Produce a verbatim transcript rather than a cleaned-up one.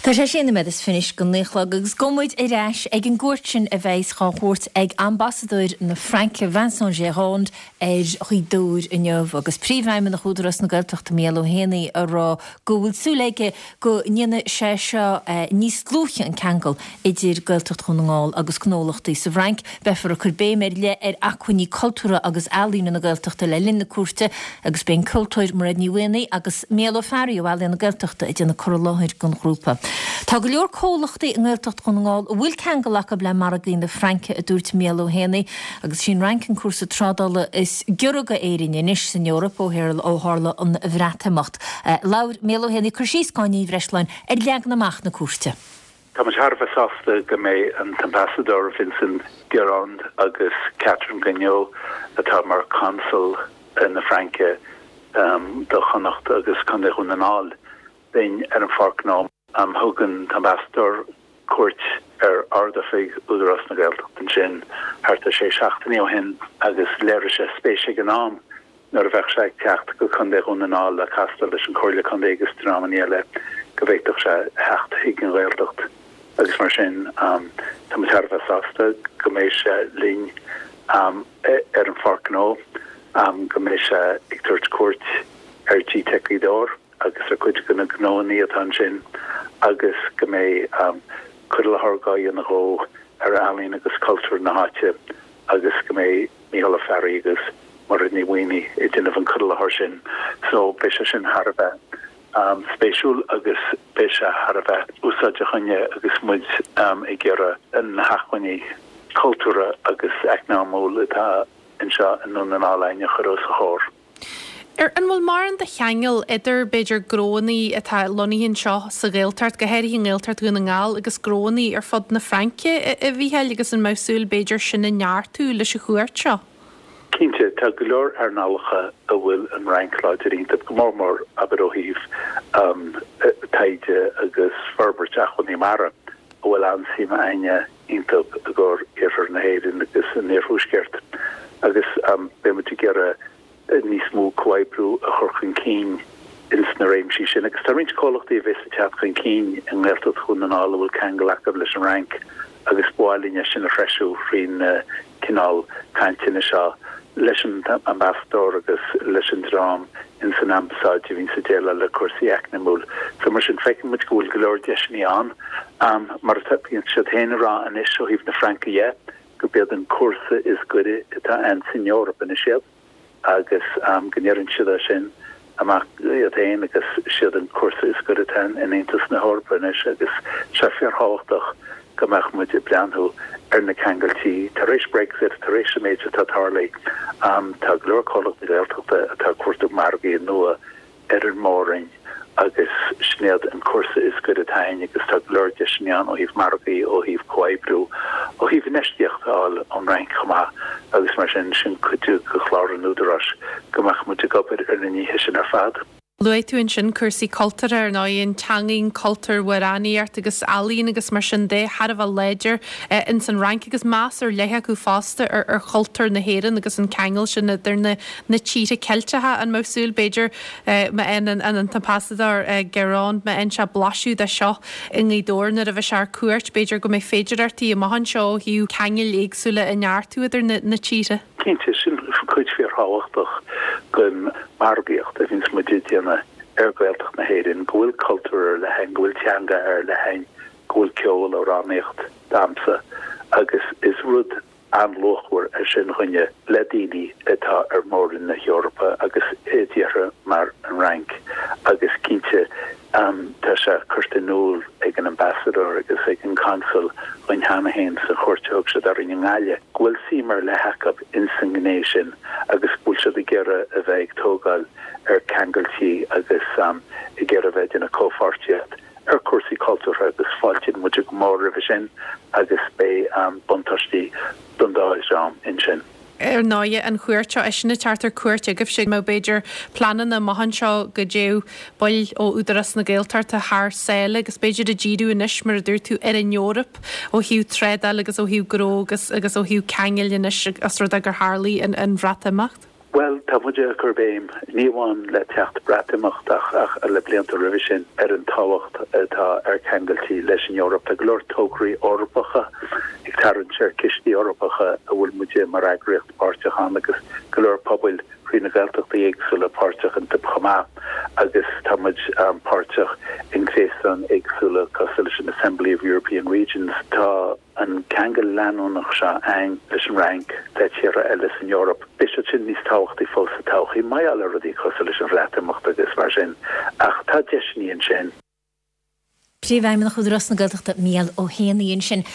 Tá sé sin me is finis go néchlog agus gomuid i reis ag an gúirtin a bheits cháchút ag ambassador na Franke Vincent Gérond ar chuidúr in neomh agus príomhhaim na chúdras na Gaeltachta míle hénaí a rá gohfuil súléige go nine sé seo níos glúche an ceangal idir Gaeltacht chunangáil agus gnólachtaí sa Frank befar a churbé mar le ar acuiní cultúra agus ealaína na Gaeltachta le linna cuarta agus ben cultúir mar ní bhainaí agus míle fearí bhil na Gaeltachta idir na choláthir gon grúpa. Tá go leor cólachtaí an Gaeltacht chunangáil bhfuil ceangal le mar a gcín na Franke a dúirt míle hénaí agus sin ranking cuasa trádála is georga éirinne níos san Eorpa ó héil ó hála an bhreatamacht. Laur míle hénaí chuirsís gáinní bhreislein ar leag naach na cuairte. Tá mar Harfa sásta go mé an ambassador Vincent Gérond agus Catherine Gagnon atá mar consul na Franke um, do chonacht agus chun chun an áil dain ar an farcnám am thugan ambassador cuairt ar ardafig údarás na Gaeltacht an sin harta sé seachtaí ó hin agus léir sé spéise an nám nar a bheith sé ceacht go chun chun an áil a castal leis an choirle chun agus trámaníile go bhéitach sé hecht hiig an Gaeltacht. agus mar sin um, tá mar Harfa sásta go mé sé lín um, ar an farcnó um, go mé sé ag tuairt cuairt ar G Techidor agus a chuid gona gnóí atá sin agus go mé um, chudal thorgáí an ró ar alín agus cultúr na háte agus go mé míhala ferry agus mar ní bhaoine i dtíanamh an chudal thir sin so bé sé sin Harfa um, spéisiúil agus bé sé Harfa úsáide chunne agus muid um, i ggéire an hachaní cultúra agus eicnámúil atá in seo an nún an álainne churós a chóir. Er an bhfuil mar an de cheangal idir beidir grónaí atá loníonn seo sa Gaeltart go héirí an Gaeltart gona ngáil agus grónaí ar fod na Franke a bhí heil agus an másúil beidir sin na neartú leis a chuairt seo. Cínte tá go leor ar nálacha a bhfuil an reinláidir ínta go mórmór aberóhíh um, taide agus farberteach chun í mara a bhfuil ansíma aine ínta a ggur ar na héirin agus an néirthúsceart agus um, bé mu gera níos mú coibrú a churchan cín ins na réimsí sin agus tá rint cólachtaí a bheits a teachchan cín an Gaeltacht chun an ála bhfuil ceangalach leis an rank agus buáilíne sin a freisiú frin uh, cinál caiintina seo leis an ambassador agus leis an drám in san ambasáid a bhín sa déile le cuasaí eicnamúil. So mar sin feiceann muid go bhfuil go leor deisinaí an um, mar bíonn siad héana rá an is seo híh na Franke é go bead an cuasa is goide atá an sin Eorpa na siad agus um, gnéann siad a sin amach éon agus siad an cuasa is goide tan in Aontas na Eorpa is agus se feartháchtach go meach muid i breanthú ar na ceangaltí tar éis Brexit tar éis méide tá tarlaí um, tá glór cólacht na Gaeltachta atá cuairteach margaí nua ar an móring agus snéad an cuasa is goide tain agus tá glór deisneán ó híh margaí ó híh coibrú ó híh neisteachtáil an rank chumá agus mar sin sin cuiú go chláir an údarás go meach muid gopur ar na níthe sin ar fad. Luid tú in sin cursaí cultúr ar ná on teangaín cultúr waráníart agus alín agus mar sin dé har a bh léidir in san rank agus más ar lethe go fásta ar ar cultúr na héan agus an ceangal sin idir na na tíre celtethe an másúil beidir me an an ambassador Gérond me an se blaisiú de seo in gdóir na a bheith se cuairt beidir go mé féidirartí a mahan seo hiú ceangal éagsúla in neartú idir na tíre. Cínte sin chuid feartháchtach gon margaíocht a bhíns muid déanana ar Gaeltacht na héirin gohfuil cultúr le hain gohfuil teanga ar le hain gohfuil ceol ó ránéocht damsa agus is rud anlóchhar a sin chunne le daoine atá ar mór in na Eorpa agus édíire mar an rank agus cínte um, tá se chuirtinúil ag an ambassador agus ag an consul chuin hana héin sa chuirteog se ar in ngáile gohfuil simar le hacab in san gnééis sin agus bhfuil se i ggéire a bheith tógáil ar ceangaltí agus um, i ggéire a bheith in a cófartiacht ar cuasaí cultúr agus fáiltín muide go mór a sin agus bé um, buntáistí dundáis rám in sin. Ar náide an chuirte is sinna tartar cuairte goh sé má beidir planan na mahan seo go déh bail ó údaras na Gaeltart a th saoile agus beidir a ddíú inis mar a dúir tú ar an Eorp ó hiú trédal agus ó hiú grógus agus ó hiú ceangail inis as rud a gur Harlaí an an bhreatamacht. Well, tá muide gur béim níháin le techt bratimechtach ach a le blianta revision ar an táhacht atá ar cheangailtí leis an Eorpa a glór tógraí orpacha ag tarann sér cistí orpacha a bhfuil muide mar agriocht páirteach agus glór pobail Rina Galtach éagsúla páirteach an tibchamá agus táid um, páirteach in Gréasan éagsúla Constitution Assembly of European Regions tá an cheangail leanúnach se ein leis an rank de tíra eile in Europe. Bis sin níos táchttaí fósa táchaí mai eile rudí Constitution rétamachta agus mar sin ach tá deisníon sin. Príomhhaim nach chud ras na Gaeltachta míal ó héanaíonn sin.